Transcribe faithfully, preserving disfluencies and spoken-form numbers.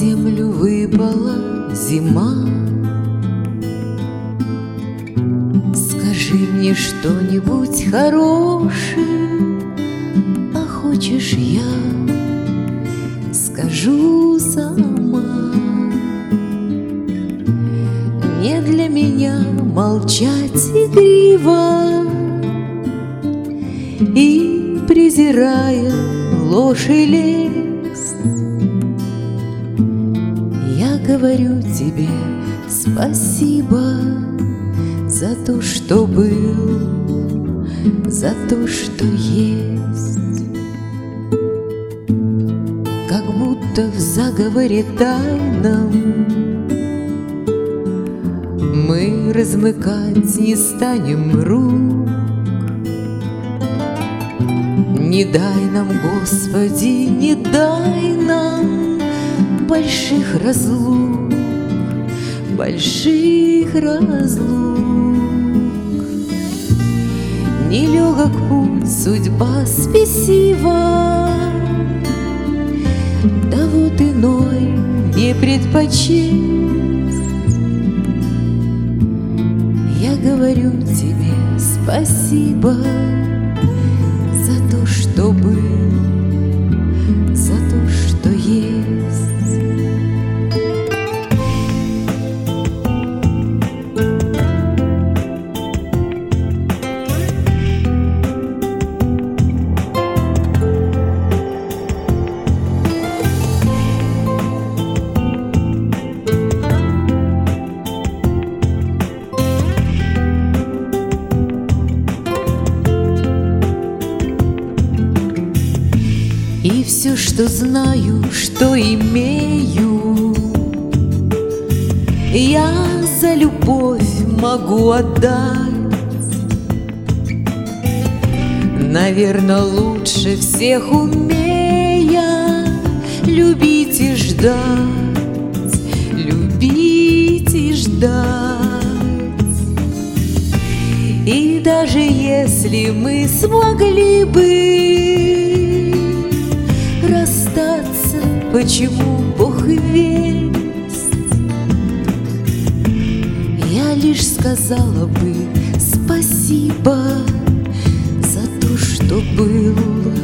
землю выпала зима. Скажи мне что-нибудь хорошее, а хочешь я скажу сама. Не для меня молчать игриво и, презирая ложь и лесть, я говорю тебе спасибо за то, что был, за то, что есть. Как будто в заговоре тайном мы размыкать не станем рук. Не дай нам, Господи, не дай нам больших разлук, больших разлук. Нелегок путь, судьба спесива, да вот иной не предпочесть. Я говорю тебе спасибо за то, что был, за то, что есть. И все, что знаю, что имею, я за любовь могу отдать. Наверно, лучше всех умея любить и ждать, любить и ждать. И даже если мы смогли бы расстаться, почему Бог весть, я лишь сказала бы спасибо за то, что был,